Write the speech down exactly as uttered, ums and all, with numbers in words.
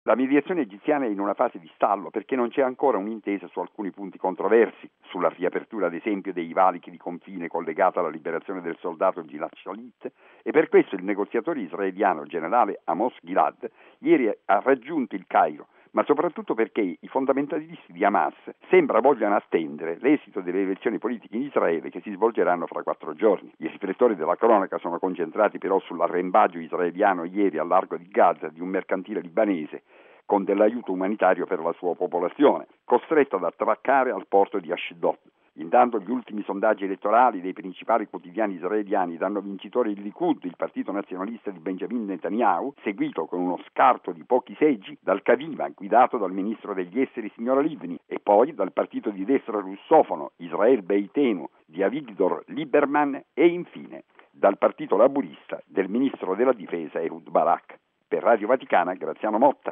La mediazione egiziana è in una fase di stallo perché non c'è ancora un'intesa su alcuni punti controversi, sulla riapertura ad esempio dei valichi di confine collegata alla liberazione del soldato Gilad Shalit, e per questo il negoziatore israeliano generale Amos Gilad ieri ha raggiunto il Cairo, ma soprattutto perché i fondamentalisti di Hamas sembra vogliano attendere l'esito delle elezioni politiche in Israele che si svolgeranno fra quattro giorni. I riflettori della cronaca sono concentrati però sull'arrembaggio israeliano ieri al largo di Gaza di un mercantile libanese con dell'aiuto umanitario per la sua popolazione, costretto ad attraccare al porto di Ashdod. Intanto gli ultimi sondaggi elettorali dei principali quotidiani israeliani danno vincitore il Likud, il partito nazionalista di Benjamin Netanyahu, seguito con uno scarto di pochi seggi dal Kadima, guidato dal ministro degli esteri signora Livni, e poi dal partito di destra russofono Israel Beitenu di Avigdor Lieberman e infine dal partito laburista del ministro della difesa Ehud Barak. Per Radio Vaticana, Graziano Motta.